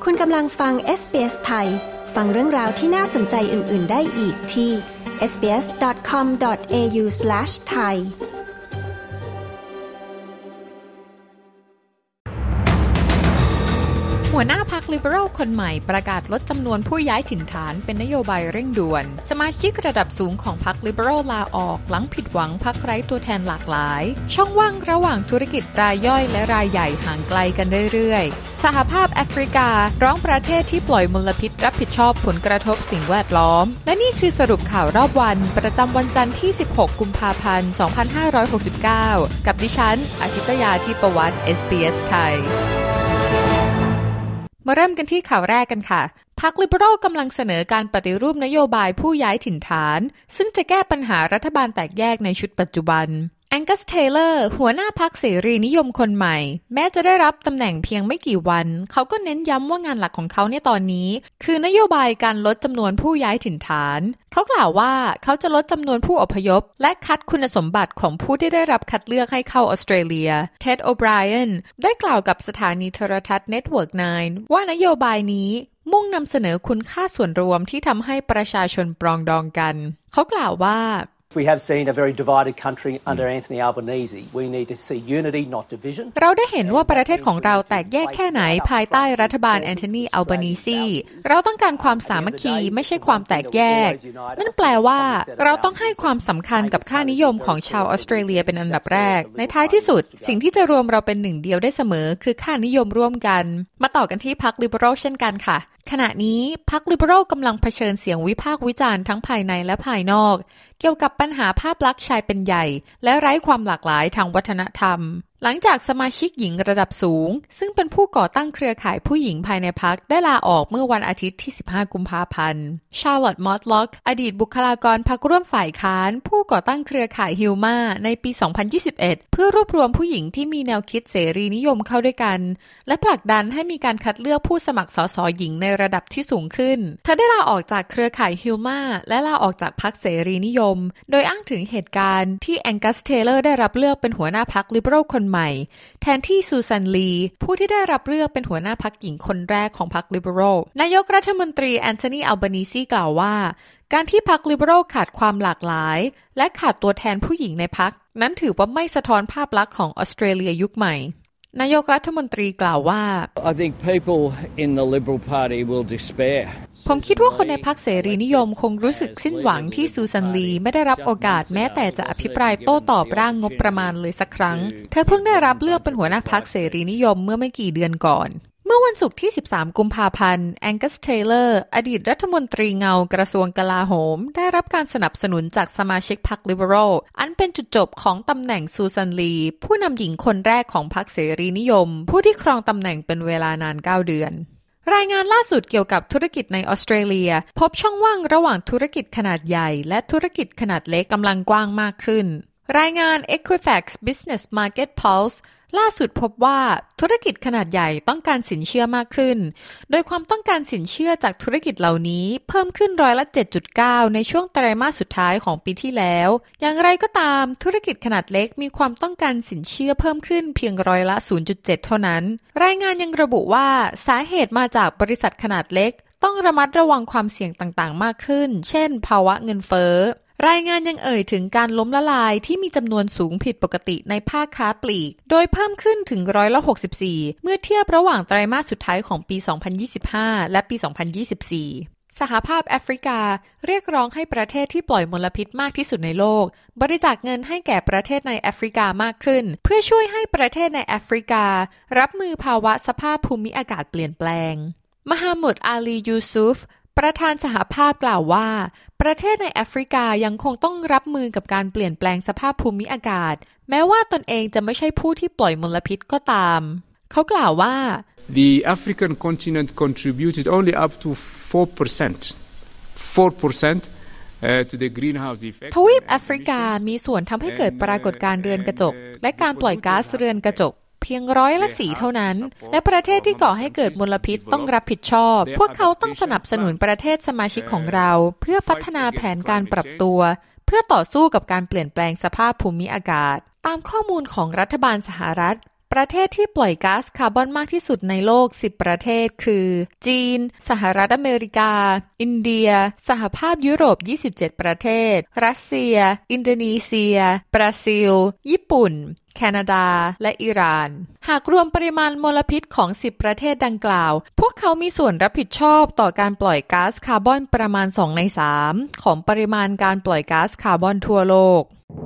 คุณกำลังฟัง SBS ไทยฟังเรื่องราวที่น่าสนใจอื่นๆได้อีกที่ sbs.com.au/thai หัวหน้าพรรค Liberal คนใหม่ประกาศลดจำนวนผู้ย้ายถิ่นฐานเป็นนโยบายเร่งด่วนสมาชิกระดับสูงของพรรค Liberal ลาออกหลังผิดหวังพรรคไร้ตัวแทนหลากหลายช่องว่างระหว่างธุรกิจรายย่อยและรายใหญ่ห่างไกลกันเรื่อยๆสหภาพแอฟริการ้องประเทศที่ปล่อยมลพิษรับผิดชอบผลกระทบสิ่งแวดล้อมและนี่คือสรุปข่าวรอบวันประจำวันจันทร์ที่16กุมภาพันธ์2569กับดิฉันอาทิตยาทิพวัฒน์ SBS ไทยมาเริ่มกันที่ข่าวแรกกันค่ะพรรค Liberal กำลังเสนอการปฏิรูปนโยบายผู้ย้ายถิ่นฐานซึ่งจะแก้ปัญหารัฐบาลแตกแยกในชุดปัจจุบันแองกัส เทย์เลอร์หัวหน้าพรรคเสรีนิยมคนใหม่แม้จะได้รับตำแหน่งเพียงไม่กี่วันเขาก็เน้นย้ำว่างานหลักของเขาในตอนนี้คือนโยบายการลดจำนวนผู้ย้ายถิ่นฐานเขากล่าวว่าเขาจะลดจำนวนผู้อพยพและคัดคุณสมบัติของผู้ที่ได้รับคัดเลือกให้เข้าออสเตรเลียเท็ด โอไบรอันได้กล่าวกับสถานีโทรทัศน์ Network 9 ว่านโยบายนี้มุ่งนำเสนอคุณค่าส่วนรวมที่ทำให้ประชาชนปรองดองกันเขากล่าวว่า We have seen a very divided country under Anthony Albanese. We need to see unity, not division. เราได้เห็นว่าประเทศของเราแตกแยกแค่ไหนภายใต้รัฐบาลแอนโทนี อัลบานีซีเราต้องการความสามัคคีไม่ใช่ความแตกแยกนั่นแปลว่าเราต้องให้ความสำคัญกับค่านิยมของชาวออสเตรเลียเป็นอันดับแรกในท้ายที่สุดสิ่งที่จะรวมเราเป็นหนึ่งเดียวได้เสมอคือค่านิยมร่วมกันมาต่อกันที่พรรค Liberal เช่นกันค่ะขณะนี้พรรค Liberal กำลังเผชิญเสียงวิพากษ์วิจารณ์ทั้งภายในและภายนอกเกี่ยวกับปัญหาภาพลักษณ์ชายเป็นใหญ่และไร้ความหลากหลายทางวัฒนธรรมหลังจากสมาชิกหญิงระดับสูงซึ่งเป็นผู้ก่อตั้งเครือข่ายผู้หญิงภายในพรรคได้ลาออกเมื่อวันอาทิตย์ที่15กุมภาพันธ์ชาร์ลอตต์ มอตล็อกอดีตบุคลากรพรรคร่วมฝ่ายค้านผู้ก่อตั้งเครือข่ายฮิลมาในปี2021เพื่อรวบรวมผู้หญิงที่มีแนวคิดเสรีนิยมเข้าด้วยกันและผลักดันให้มีการคัดเลือกผู้สมัครสสหญิงในระดับที่สูงขึ้นเธอได้ลาออกจากเครือข่ายฮิลมาและลาออกจากพรรคเสรีนิยมโดยอ้างถึงเหตุการณ์ที่แองกัส เทย์เลอร์ได้รับเลือกเป็นหัวหน้าพรรค Liberal คนใหม่แทนที่ซูซานลีผู้ที่ได้รับเลือกเป็นหัวหน้าพรรคหญิงคนแรกของพรรค Liberal นายกรัฐมนตรีแอนโทนี อัลบานีซีกล่าวว่าการที่พรรค Liberal ขาดความหลากหลายและขาดตัวแทนผู้หญิงในพรรคนั้นถือว่าไม่สะท้อนภาพลักษณ์ของออสเตรเลียยุคใหม่นายกรัฐมนตรีกล่าวว่า I think people in the Liberal Party will despair ผมคิดว่าคนในพรรคเสรีนิยมคงรู้สึกสิ้นหวังที่ซูซานลีไม่ได้รับโอกาสแม้แต่จะอภิปรายโต้ตอบร่างงบประมาณเลยสักครั้งเธอเพิ่งได้รับเลือกเป็นหัวหน้าพรรคเสรีนิยมเมื่อไม่กี่เดือนก่อนเมื่อวันศุกร์ที่13กุมภาพันธ์แองกัส เทย์เลอร์อดีตรัฐมนตรีเงากระทรวงกลาโหมได้รับการสนับสนุนจากสมาชิกพรรค Liberal อันเป็นจุดจบของตำแหน่งซูซานลีผู้นำหญิงคนแรกของพรรคเสรีนิยมผู้ที่ครองตำแหน่งเป็นเวลานาน9เดือนรายงานล่าสุดเกี่ยวกับธุรกิจในออสเตรเลียพบช่องว่างระหว่างธุรกิจขนาดใหญ่และธุรกิจขนาดเล็กกำลังกว้างมากขึ้นรายงาน Equifax Business Market Pulse ล่าสุดพบว่าธุรกิจขนาดใหญ่ต้องการสินเชื่อมากขึ้นโดยความต้องการสินเชื่อจากธุรกิจเหล่านี้เพิ่มขึ้น7.9%ในช่วงไตรมาสสุดท้ายของปีที่แล้วอย่างไรก็ตามธุรกิจขนาดเล็กมีความต้องการสินเชื่อเพิ่มขึ้นเพียง0.7%เท่านั้นรายงานยังระบุว่าสาเหตุมาจากบริษัทขนาดเล็กต้องระมัดระวังความเสี่ยงต่างๆมากขึ้นเช่นภาวะเงินเฟ้อรายงานยังเอ่ยถึงการล้มละลายที่มีจำนวนสูงผิดปกติในภาคค้าปลีกโดยเพิ่มขึ้นถึง64%เมื่อเทียบระหว่างไตรมาสสุดท้ายของปี2025และปี2024สหภาพแอฟริกาเรียกร้องให้ประเทศที่ปล่อยมลพิษมากที่สุดในโลกบริจาคเงินให้แก่ประเทศในแอฟริกามากขึ้นเพื่อช่วยให้ประเทศในแอฟริการับมือภาวะสภาพภูมิอากาศเปลี่ยนแปลงมหามุด อาลี ยูซุฟประธานสหภาพกล่าวว่าประเทศในแอฟริกายังคงต้องรับมือกับการเปลี่ยนแปลงสภาพภูมิอากาศแม้ว่าตนเองจะไม่ใช่ผู้ที่ปล่อยมลพิษก็ตามเขากล่าวว่า The African continent contributed only up to 4% to the greenhouse effect ทวีปแอฟริกามีส่วนทำให้เกิดปรากฏการณ์เรือนกระจกและการปล่อยก๊าซเรือนกระจกเพียง4%เท่านั้นและประเทศที่ก่อให้เกิดมลพิษต้องรับผิดชอบพวกเขาต้องสนับสนุนประเทศสมาชิกของเราเพื่อพัฒนาแผนการปรับตัวเพื่อต่อสู้กับการเปลี่ยนแปลงสภาพภูมิอากาศตามข้อมูลของรัฐบาลสหรัฐประเทศที่ปล่อยก๊าซคาร์บอนมากที่สุดในโลก10ประเทศคือจีนสหรัฐอเมริกาอินเดียสหภาพยุโรป27ประเทศรัสเซียอินโดนีเซียบราซิลญี่ปุ่นแคนาดาและอิหร่านหากรวมปริมาณมลพิษของ10ประเทศดังกล่าวพวกเขามีส่วนรับผิดชอบต่อการปล่อยก๊าซคาร์บอนประมาณ2ใน3ของปริมาณการปล่อยก๊าซคาร์บอนทั่วโลก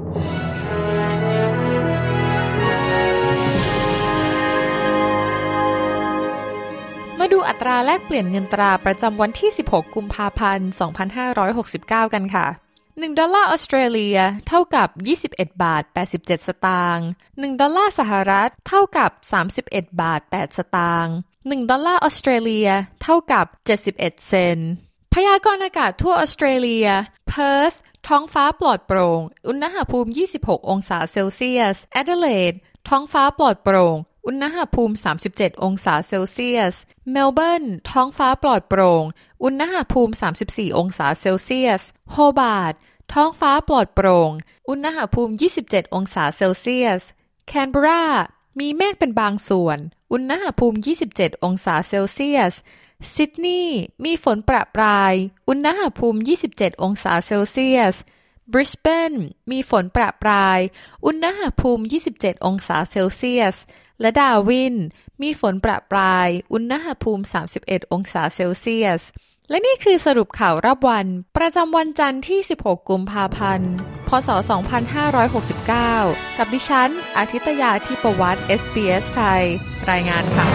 มาดูอัตราแลกเปลี่ยนเงินตราประจำวันที่16กุมภาพันธ์2569กันค่ะ1ดอลลาร์ออสเตรเลียเท่ากับ21บาท87สตางค์1ดอลลาร์สหรัฐเท่ากับ31บาท8สตางค์1ดอลลาร์ออสเตรเลียเท่ากับ71เซนต์พยากรณ์อากาศทั่วออสเตรเลียเพิร์ธท้องฟ้าปลอดโปร่งอุณหภูมิ26องศาเซลเซียสแอดิเลดท้องฟ้าปลอดโปร่งอุณหภูมิ37องศาเซลเซียสเมลเบิร์นท้องฟ้าปลอดโปร่งอุณหภูมิ34องศาเซลเซียสโฮบาร์ตท้องฟ้าปลอดโปร่งอุณหภูมิ27องศาเซลเซียสแคนเบรามีเมฆเป็นบางส่วนอุณหภูมิ27องศาเซลเซียสซิดนีย์มีฝนประปรายอุณหภูมิ27องศาเซลเซียสบริสเบนมีฝนประปรายอุณหภูมิ27องศาเซลเซียสและดาร์วินมีฝนประปรายอุณหภูมิ31องศาเซลเซียสและนี่คือสรุปข่าวรอบวันประจำวันจันทร์ที่16กุมภาพันธ์พ.ศ. 2569กับดิฉันอาทิตยาธิปวัฒน์ SBS ไทยรายงานค่ะ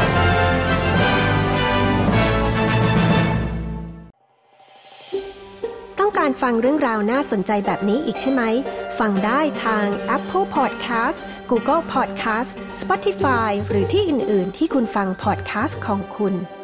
ต้องการฟังเรื่องราวน่าสนใจแบบนี้อีกใช่ไหมฟังได้ทาง Apple Podcast Google Podcast Spotify หรือที่อื่นๆที่คุณฟัง podcast ของคุณ